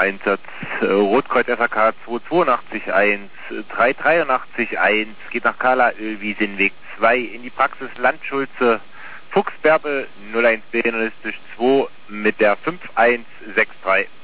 Einsatz. Rotkreuz FAK 282-1, 383-1, geht nach Kala Ölwiesenweg 2 in die Praxis Landschulze, Fuchsbärbe 01B 2 mit der 5163.